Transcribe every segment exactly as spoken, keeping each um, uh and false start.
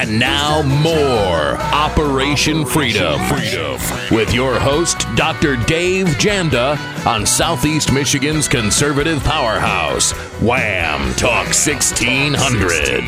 And now more Operation Freedom. Freedom. With your host, Doctor Dave Janda, on Southeast Michigan's conservative powerhouse, Wham Talk sixteen hundred.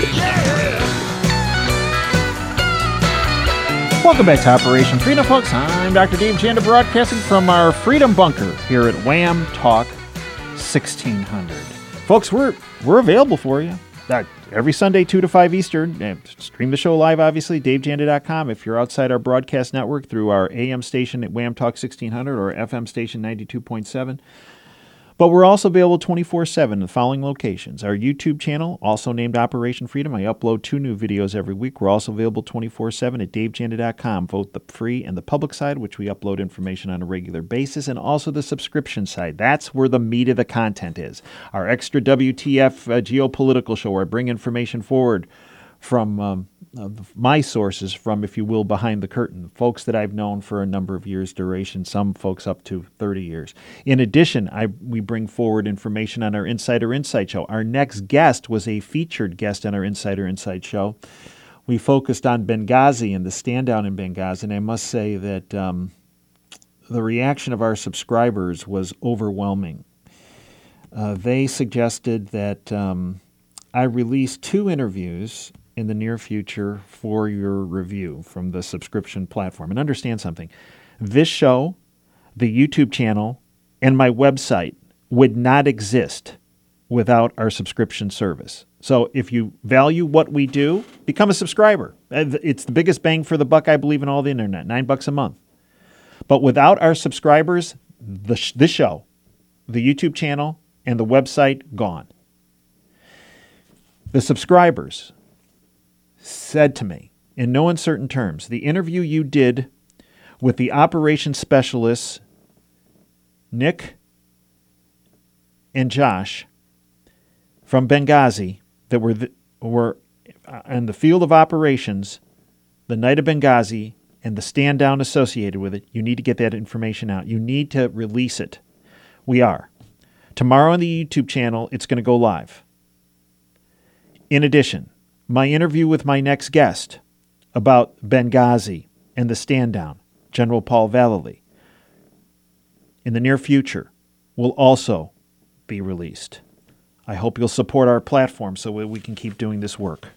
Welcome back to Operation Freedom, folks. I'm Doctor Dave Janda, broadcasting from our Freedom Bunker here at Wham Talk sixteen hundred. Folks, we're we're available for you. Uh, every Sunday, two to five Eastern. Uh, stream the show live, obviously, dave janda dot com. If you're outside our broadcast network, through our A M station at Wham Talk sixteen hundred or F M station ninety-two point seven. But we're also available twenty-four seven in the following locations. Our YouTube channel, also named Operation Freedom. I upload two new videos every week. We're also available twenty-four seven at dave janda dot com, both the free and the public side, which we upload information on a regular basis, and also the subscription side. That's where the meat of the content is. Our extra W T F uh, geopolitical show, where I bring information forward from um, uh, my sources from, if you will, behind the curtain, folks that I've known for a number of years duration, some folks up to thirty years. In addition, I we bring forward information on our Insider Insight show. Our next guest was a featured guest on our Insider Insight show. We focused on Benghazi and the stand down in Benghazi, and I must say that um, the reaction of our subscribers was overwhelming. Uh, they suggested that um, I release two interviews in the near future for your review from the subscription platform. And understand something. This show, the YouTube channel, and my website would not exist without our subscription service. So if you value what we do, become a subscriber. It's the biggest bang for the buck, I believe, in all the internet, nine bucks a month. But without our subscribers, the sh- this show, the YouTube channel, and the website, gone. The subscribers said to me, in no uncertain terms, the interview you did with the operations specialists, Nick and Josh, from Benghazi, that were the, were in the field of operations the night of Benghazi and the stand down associated with it, you need to get that information out. You need to release it. We are. Tomorrow on the YouTube channel, it's going to go live. In addition, my interview with my next guest about Benghazi and the stand down, General Paul Vallely, in the near future will also be released. I hope you'll support our platform so we can keep doing this work.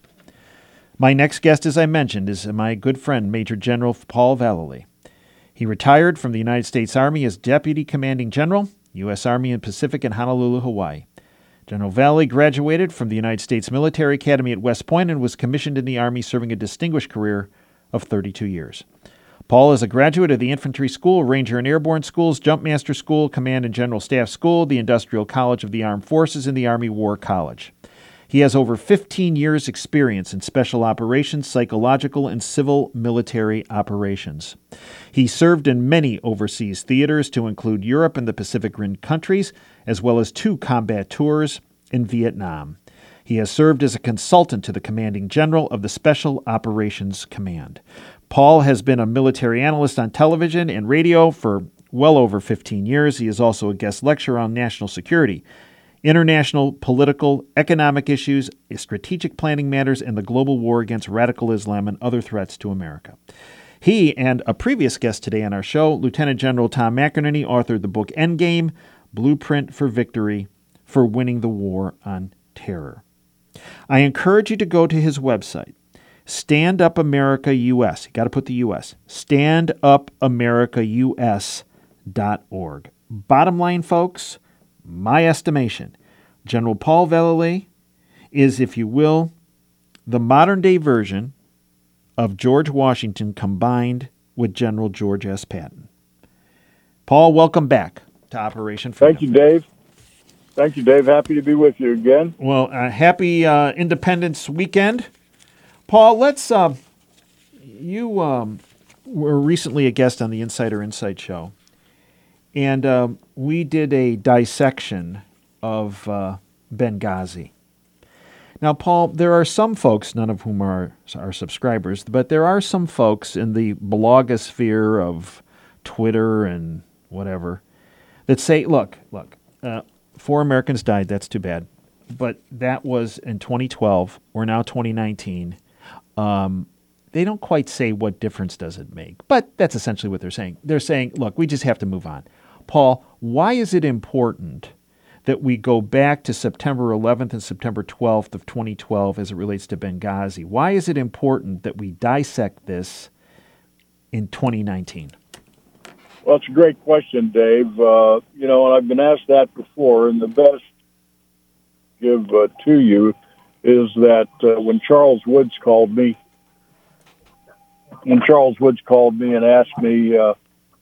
My next guest, as I mentioned, is my good friend, Major General Paul Vallely. He retired from the United States Army as Deputy Commanding General, U S Army in Pacific in Honolulu, Hawaii. General Vallely graduated from the United States Military Academy at West Point and was commissioned in the Army, serving a distinguished career of thirty-two years. Paul is a graduate of the Infantry School, Ranger and Airborne Schools, Jumpmaster School, Command and General Staff School, the Industrial College of the Armed Forces, and the Army War College. He has over fifteen years' experience in special operations, psychological, and civil military operations. He served in many overseas theaters to include Europe and the Pacific Rim countries, as well as two combat tours in Vietnam. He has served as a consultant to the Commanding General of the Special Operations Command. Paul has been a military analyst on television and radio for well over fifteen years. He is also a guest lecturer on national security, international, political, economic issues, strategic planning matters, and the global war against radical Islam and other threats to America. He and a previous guest today on our show, Lieutenant General Tom McInerney, authored the book Endgame, Blueprint for Victory for Winning the War on Terror. I encourage you to go to his website, Stand Up America U S. You got to put the U S. stand up america u s dot org. Bottom line, folks, my estimation, General Paul Vallely is, if you will, the modern-day version of George Washington combined with General George S. Patton. Paul, welcome back to Operation Freedom. Thank you, Dave. Thank you, Dave. Happy to be with you again. Well, uh, happy uh, Independence weekend. Paul, let's, uh, you um, were recently a guest on the Insider Insight show, and uh, we did a dissection of uh, Benghazi. Now, Paul, there are some folks, none of whom are our subscribers, but there are some folks in the blogosphere of Twitter and whatever that say, look, look, uh, four Americans died, that's too bad. But that was in twenty twelve. We're now twenty nineteen. Um, they don't quite say what difference does it make, but that's essentially what they're saying. They're saying, look, we just have to move on. Paul, why is it important that we go back to September eleventh and September twelfth of twenty twelve as it relates to Benghazi? Why is it important that we dissect this in twenty nineteen? Well, it's a great question, Dave. Uh, you know, and I've been asked that before, and the best give uh, to you is that uh, when Charles Woods called me, when Charles Woods called me and asked me uh,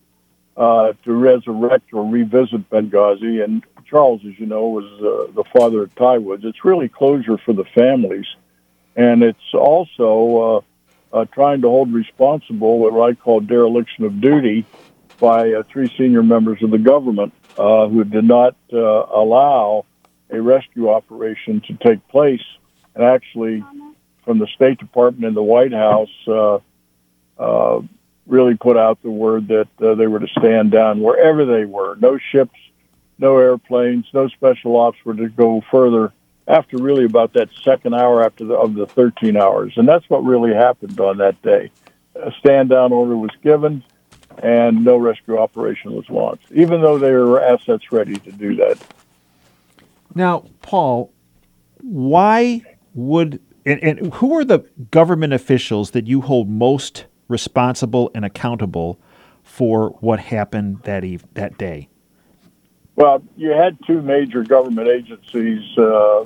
uh, to resurrect or revisit Benghazi, and Charles, as you know, was uh, the father of Ty Woods. It's really closure for the families, and it's also uh, uh, trying to hold responsible what I call dereliction of duty by uh, three senior members of the government uh, who did not uh, allow a rescue operation to take place. And actually, from the State Department and the White House, uh, uh, really put out the word that uh, they were to stand down wherever they were. No ships, no airplanes, no special ops were to go further after really about that second hour after the, of the thirteen hours. And that's what really happened on that day. A stand-down order was given, and no rescue operation was launched, even though there were assets ready to do that. Now, Paul, why would, and, and who are the government officials that you hold most responsible and accountable for what happened that eve, that day? Well, you had two major government agencies uh,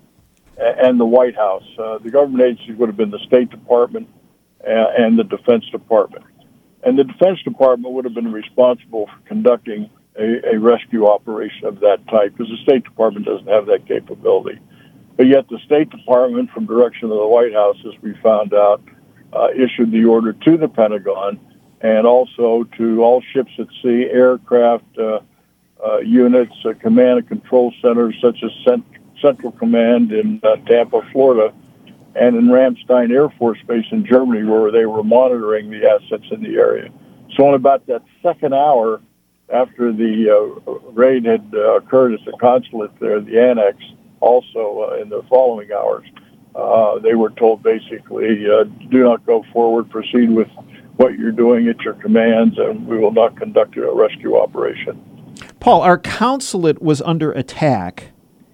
and the White House. Uh, the government agencies would have been the State Department and the Defense Department. And the Defense Department would have been responsible for conducting a, a rescue operation of that type, because the State Department doesn't have that capability. But yet the State Department, from direction of the White House, as we found out, uh, issued the order to the Pentagon and also to all ships at sea, aircraft uh, uh, units, uh, command and control centers such as Cent- Central Command in uh, Tampa, Florida, and in Ramstein Air Force Base in Germany, where they were monitoring the assets in the area. So in about that second hour after the uh, raid had uh, occurred at the consulate there, the annex, also uh, in the following hours, uh, they were told basically, uh, do not go forward, proceed with what you're doing at your commands, and we will not conduct a rescue operation. Paul, our consulate was under attack.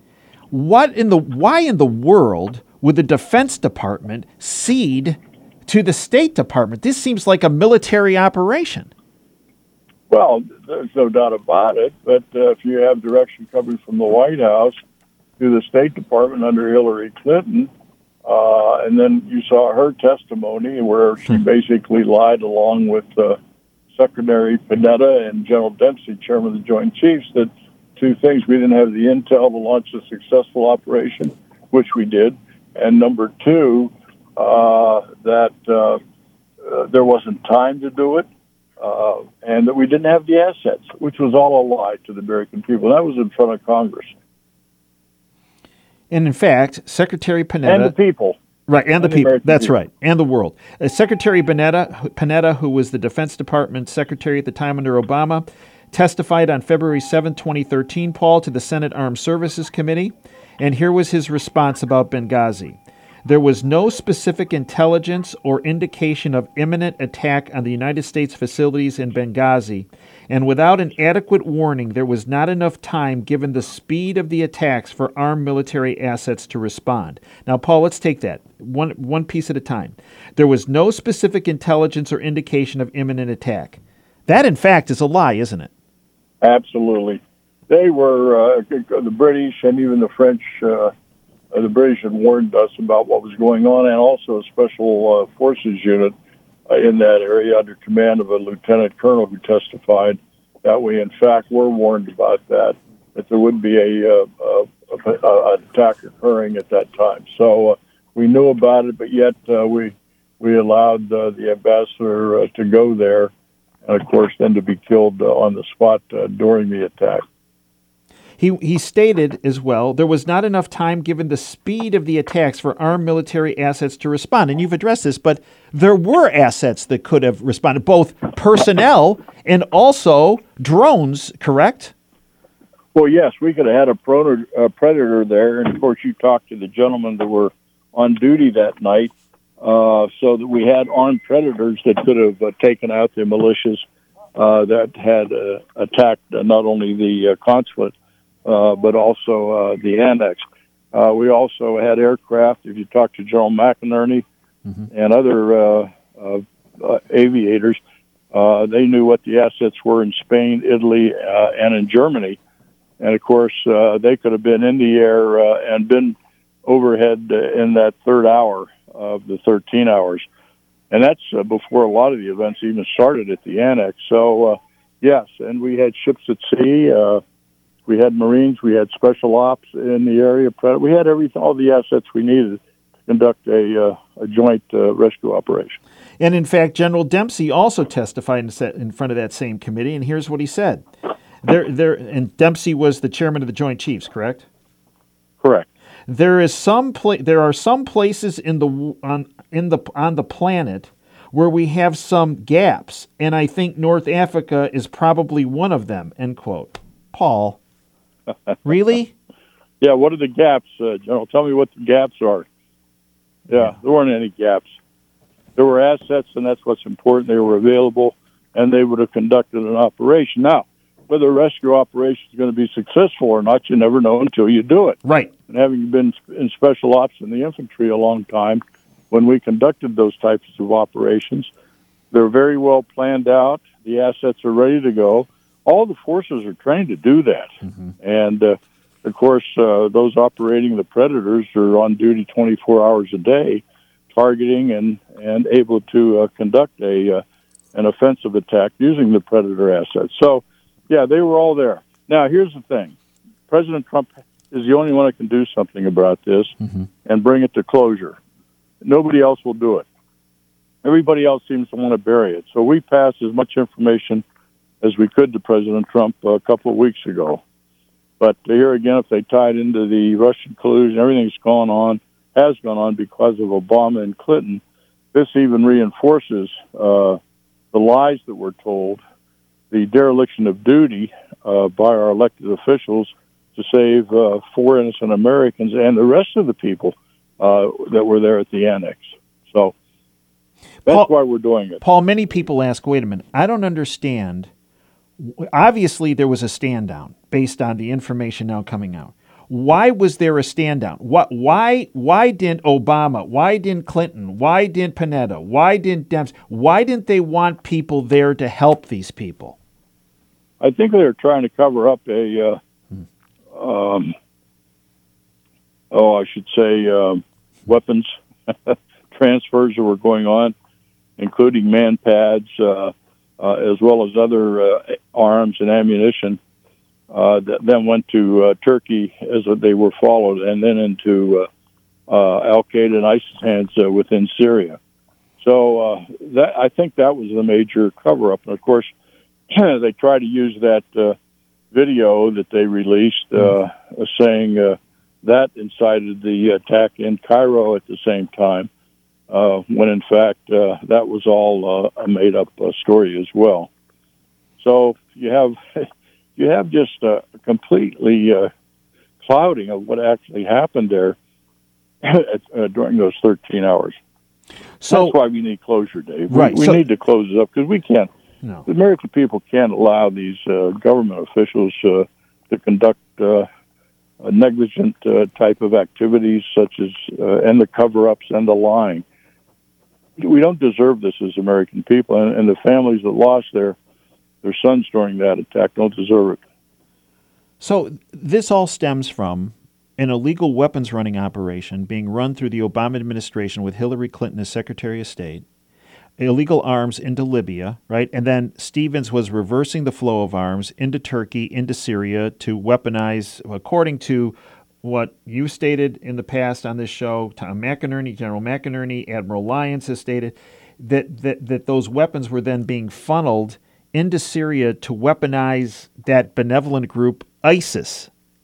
What in the why in the world would the Defense Department cede to the State Department? This seems like a military operation. Well, there's no doubt about it, but uh, if you have direction coming from the White House to the State Department under Hillary Clinton, uh, and then you saw her testimony where she basically lied along with uh, Secretary Panetta and General Dempsey, Chairman of the Joint Chiefs, that two things: we didn't have the intel to launch a successful operation, which we did, and number two, uh, that uh, uh, there wasn't time to do it, uh, and that we didn't have the assets, which was all a lie to the American people. That was in front of Congress. And in fact, Secretary Panetta... And the people. Right, and, and the, the people. American That's people. right, and the world. Uh, Secretary Panetta, Panetta, who was the Defense Department Secretary at the time under Obama, testified on February seventh, twenty thirteen, Paul, to the Senate Armed Services Committee, and here was his response about Benghazi. There was no specific intelligence or indication of imminent attack on the United States facilities in Benghazi, and without an adequate warning, there was not enough time given the speed of the attacks for armed military assets to respond. Now, Paul, let's take that one, one piece at a time. There was no specific intelligence or indication of imminent attack. That, in fact, is a lie, isn't it? Absolutely. They were, uh, the British and even the French, uh, the British had warned us about what was going on, and also a special uh, forces unit uh, in that area under command of a lieutenant colonel who testified that we, in fact, were warned about that, that there would be a, uh, a, a, a attack occurring at that time. So uh, we knew about it, but yet uh, we we allowed uh, the ambassador uh, to go there, and, of course, then to be killed uh, on the spot uh, during the attack. He he stated as well, there was not enough time given the speed of the attacks for armed military assets to respond. And you've addressed this, but there were assets that could have responded, both personnel and also drones, correct? Well, yes, we could have had a predator, a predator there. And, of course, you talked to the gentlemen that were on duty that night. uh, so that we had armed predators that could have uh, taken out the militias uh, that had uh, attacked uh, not only the uh, consulate, uh, but also uh, the annex. Uh, we also had aircraft. If you talk to General McInerney mm-hmm. and other uh, uh, uh, aviators, uh, they knew what the assets were in Spain, Italy, uh, and in Germany. And, of course, uh, they could have been in the air uh, and been overhead uh, in that third hour of the thirteen hours. And that's uh, before a lot of the events even started at the annex. So, uh, yes, and we had ships at sea. Uh, we had Marines. We had special ops in the area. We had everything, all the assets we needed to conduct a, uh, a joint uh, rescue operation. And, in fact, General Dempsey also testified in front of that same committee, and here's what he said. There, there, and Dempsey was the chairman of the Joint Chiefs, correct? Correct. There is some pla- There are some places in the on in the on the planet where we have some gaps, and I think North Africa is probably one of them. End quote. Paul, really? Yeah. What are the gaps, uh, General? Tell me what the gaps are. Yeah, there weren't any gaps. There were assets, and that's what's important. They were available, and they would have conducted an operation. Now, whether a rescue operation is going to be successful or not, you never know until you do it. Right. And having been in special ops in the infantry a long time, when we conducted those types of operations, they're very well planned out. The assets are ready to go. All the forces are trained to do that. Mm-hmm. And, uh, of course, uh, those operating the Predators are on duty twenty-four hours a day, targeting and, and able to uh, conduct a uh, an offensive attack using the Predator assets. So, yeah, they were all there. Now, here's the thing. President Trump is the only one that can do something about this mm-hmm. and bring it to closure. Nobody else will do it. Everybody else seems to want to bury it. So we passed as much information as we could to President Trump a couple of weeks ago. But here again, if they tie it into the Russian collusion, everything's gone on, has gone on because of Obama and Clinton, this even reinforces uh, the lies that were told, the dereliction of duty uh, by our elected officials to save uh, four innocent Americans and the rest of the people uh, that were there at the annex. So that's Paul, why we're doing it. Paul, many people ask, wait a minute, I don't understand. Obviously, there was a stand down based on the information now coming out. Why was there a stand down? What, why, why didn't Obama, why didn't Clinton, why didn't Panetta, why didn't Dempsey, why didn't they want people there to help these people? I think they're trying to cover up a, uh, hmm. um, oh, I should say, uh, weapons transfers that were going on, including man pads, uh, uh, as well as other uh, arms and ammunition uh, that then went to uh, Turkey as they were followed, and then into uh, uh, Al-Qaeda and ISIS hands uh, within Syria. So uh, that I think that was the major cover-up. And, of course, they tried to use that uh, video that they released uh, mm-hmm. saying uh, that incited the attack in Cairo at the same time, uh, when, in fact, uh, that was all uh, a made-up uh, story as well. So you have you have just a completely uh, clouding of what actually happened there at, uh, during those thirteen hours. So that's why we need closure, Dave. Right. We, we so, need to close it up because we can't. No. The American people can't allow these uh, government officials uh, to conduct uh, a negligent uh, type of activities, such as uh, and the cover-ups and the lying. We don't deserve this as American people, and, and the families that lost their their sons during that attack don't deserve it. So this all stems from an illegal weapons running operation being run through the Obama administration with Hillary Clinton as Secretary of State, illegal arms into Libya, right? And then Stevens was reversing the flow of arms into Turkey, into Syria to weaponize, according to what you stated in the past on this show, Tom McInerney, General McInerney, Admiral Lyons has stated that, that, that those weapons were then being funneled into Syria to weaponize that benevolent group, ISIS.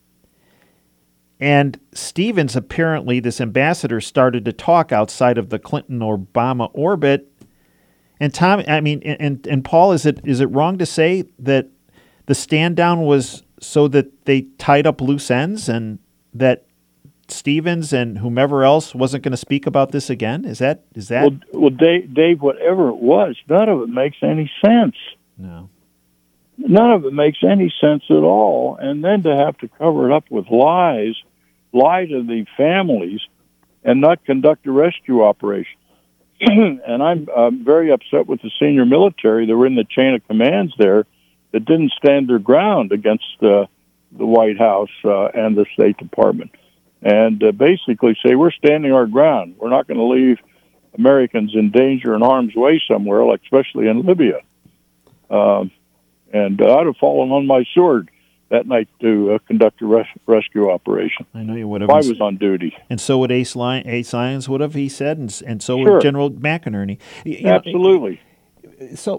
And Stevens, apparently, this ambassador, started to talk outside of the Clinton-Obama orbit. And Tom, I mean, and, and Paul, is it is it wrong to say that the stand down was so that they tied up loose ends and that Stevens and whomever else wasn't going to speak about this again? Is that is that? Well, well, Dave, Dave, whatever it was, none of it makes any sense. No. None of it makes any sense at all. And then to have to cover it up with lies, lie to the families, and not conduct a rescue operation. And I'm uh, very upset with the senior military that were in the chain of commands there that didn't stand their ground against uh, the White House uh, and the State Department. And uh, basically say, we're standing our ground. We're not going to leave Americans in danger and harm's way somewhere, like especially in Libya. Um, and uh, I'd have fallen on my sword that night to uh, conduct a res- rescue operation. I know you would have. If I was on duty. And so would Ace, Lyon, Ace Lyons would have, he said, and, and so Sure. would General McInerney. You know, Absolutely. so,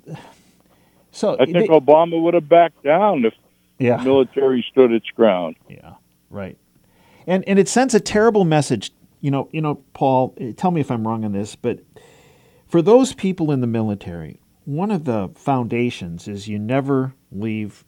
so I think they, Obama would have backed down if yeah. the military stood its ground. Yeah, right. And and it sends a terrible message. You know, you know, Paul, tell me if I'm wrong on this, but for those people in the military, one of the foundations is you never leave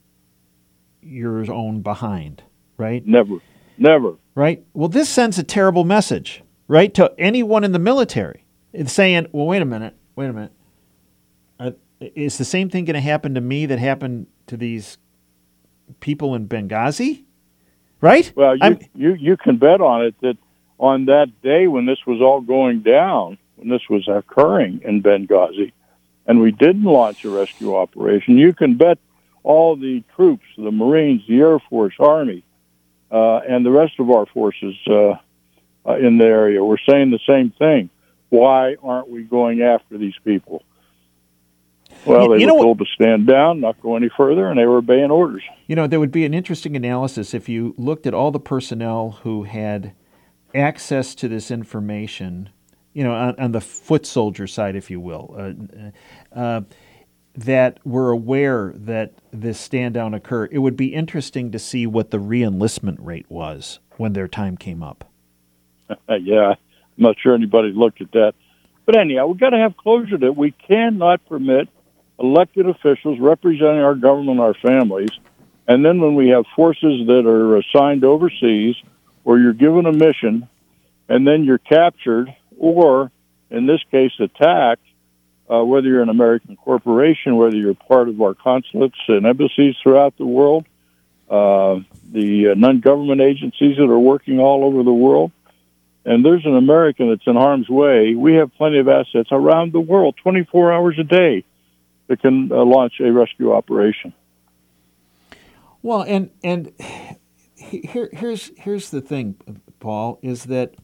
your own behind, right? Never. Never. Right? Well, this sends a terrible message, right, to anyone in the military. It's saying, well, wait a minute, wait a minute. Uh, is the same thing going to happen to me that happened to these people in Benghazi? Right? Well, you, I'm, you, you can bet on it that on that day when this was all going down, when this was occurring in Benghazi, and we didn't launch a rescue operation, you can bet all the troops, the Marines, the Air Force, Army, uh, and the rest of our forces uh, uh, in the area were saying the same thing. Why aren't we going after these people? Well, they you were know told to stand down, not go any further, and they were obeying orders. You know, there would be an interesting analysis if you looked at all the personnel who had access to this information, you know, on, on the foot soldier side, if you will, uh, uh, that were aware that this stand down occurred. It would be interesting to see what the re-enlistment rate was when their time came up. Yeah, I'm not sure anybody looked at that. But anyhow, we've got to have closure that we cannot permit elected officials representing our government, our families, and then when we have forces that are assigned overseas, or you're given a mission, and then you're captured, or, in this case, attacked, uh, whether you're an American corporation, whether you're part of our consulates and embassies throughout the world, uh, the uh, non-government agencies that are working all over the world, and there's an American that's in harm's way, we have plenty of assets around the world, twenty-four hours a day, that can uh, launch a rescue operation. Well, and and here here's here's the thing, Paul, is that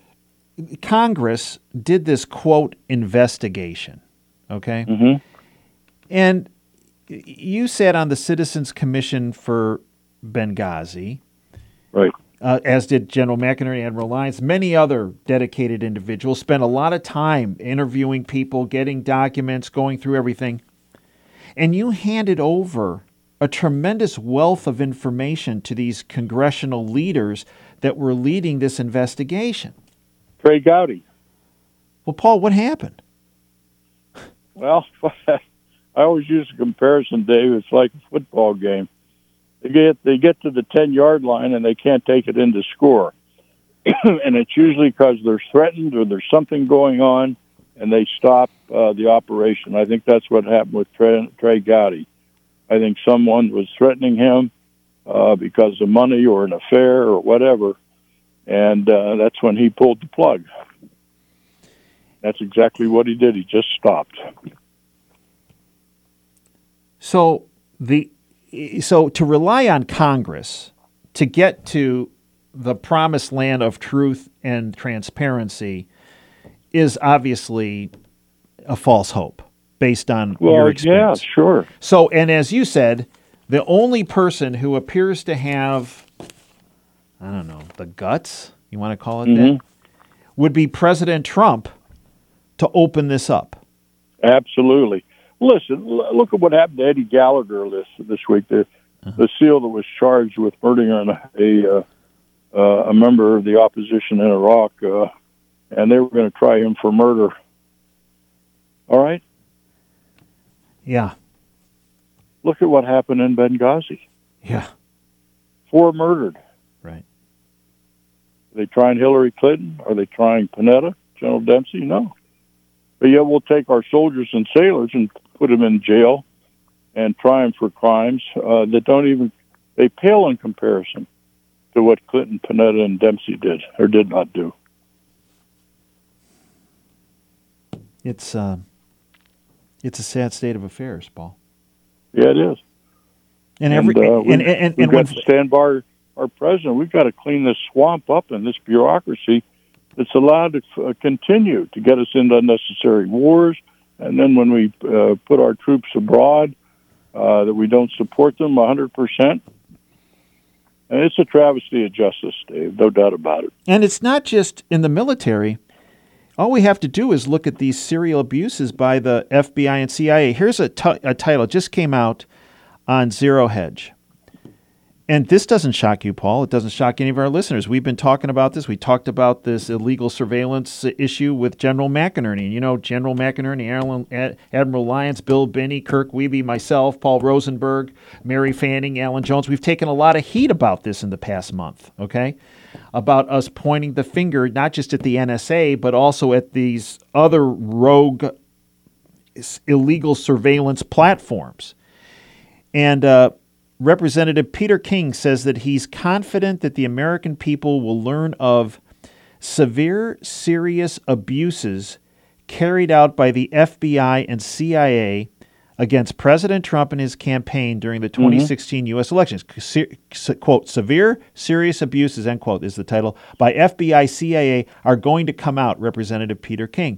Congress did this, quote, investigation, okay? Mm-hmm. And you sat on the Citizens Commission for Benghazi. Right. Uh, as did General McInerney, Admiral Lyons. Many other dedicated individuals spent a lot of time interviewing people, getting documents, going through everything. And you handed over a tremendous wealth of information to these congressional leaders that were leading this investigation. Trey Gowdy. Well, Paul, what happened? Well, I always use a comparison, Dave. It's like a football game. They get they get to the ten-yard line and they can't take it in to score. And it's usually because they're threatened or there's something going on, and they stop uh, the operation. I think that's what happened with Trey, Trey Gowdy. I think someone was threatening him uh, because of money or an affair or whatever, and uh, that's when he pulled the plug. That's exactly what he did. He just stopped. So the so to rely on Congress to get to the promised land of truth and transparency is obviously a false hope based on well, your experience. Yeah, sure. So, and as you said, the only person who appears to have, I don't know, the guts, you want to call it Mm-hmm. that, would be President Trump to open this up. Absolutely. Listen, l- look at what happened to Eddie Gallagher this this week. The Uh-huh. the SEAL that was charged with murdering a uh, uh, a member of the opposition in Iraq, uh, and they were going to try him for murder. All right. Yeah. Look at what happened in Benghazi. Yeah. Four murdered. Right. Are they trying Hillary Clinton? Are they trying Panetta, General Dempsey? No. But yet we'll take our soldiers and sailors and put them in jail and try them for crimes uh, that don't even, they pale in comparison to what Clinton, Panetta, and Dempsey did or did not do. It's uh, it's a sad state of affairs, Paul. Yeah, it is. And every and, uh, we, and, and, and, we've and got when, to stand by our, our president. We've got to clean this swamp up and this bureaucracy that's allowed to uh, continue to get us into unnecessary wars. And then when we uh, put our troops abroad, uh, that we don't support them one hundred percent. And it's a travesty of justice, Dave, no doubt about it. And it's not just in the military. All we have to do is look at these serial abuses by the F B I and C I A. Here's a, t- a title. It just came out on Zero Hedge. And this doesn't shock you, Paul. It doesn't shock any of our listeners. We've been talking about this. We talked about this illegal surveillance issue with General McInerney. And you know, General McInerney, Alan, Ad, Admiral Lyons, Bill Binney, Kirk Wiebe, myself, Paul Rosenberg, Mary Fanning, Alan Jones. We've taken a lot of heat about this in the past month, okay? About us pointing the finger not just at the N S A, but also at these other rogue illegal surveillance platforms. And uh, Representative Peter King says that he's confident that the American people will learn of severe, serious abuses carried out by the F B I and C I A against President Trump and his campaign during the twenty sixteen mm-hmm. U S elections. Se- quote, severe, serious abuses, end quote, is the title, by F B I, C I A are going to come out, Representative Peter King.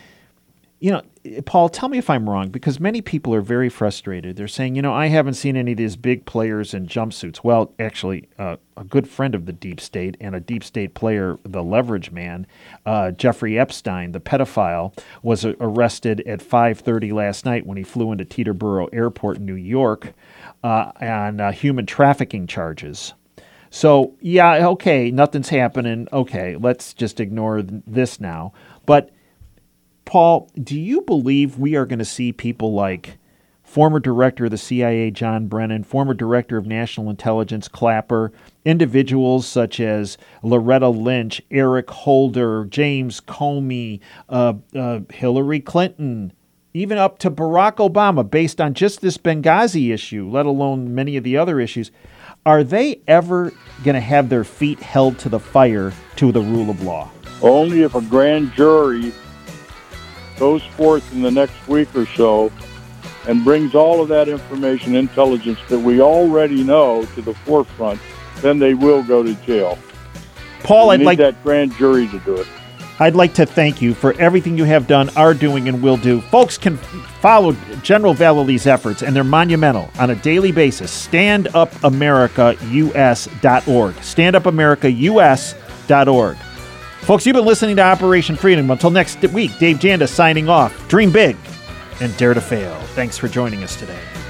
You know, Paul, tell me if I'm wrong, because many people are very frustrated. They're saying, you know, I haven't seen any of these big players in jumpsuits. Well, actually, uh, a good friend of the deep state and a deep state player, the leverage man, uh, Jeffrey Epstein, the pedophile, was uh, arrested at five thirty last night when he flew into Teterboro Airport in New York uh, on uh, human trafficking charges. So, yeah, okay, nothing's happening. Okay, let's just ignore th- this now. But Paul, do you believe we are going to see people like former director of the C I A, John Brennan, former director of National Intelligence, Clapper, individuals such as Loretta Lynch, Eric Holder, James Comey, uh, uh, Hillary Clinton, even up to Barack Obama, based on just this Benghazi issue, let alone many of the other issues? Are they ever going to have their feet held to the fire to the rule of law? Only if a grand jury goes forth in the next week or so and brings all of that information, intelligence that we already know to the forefront, then they will go to jail. Paul, we I'd need like that grand jury to do it. I'd like to thank you for everything you have done, are doing, and will do. Folks can follow General Vallely's efforts, and they're monumental on a daily basis. stand up america u s dot org. stand up america u s dot org. Folks, you've been listening to Operation Freedom. Until next week, Dave Janda signing off. Dream big and dare to fail. Thanks for joining us today.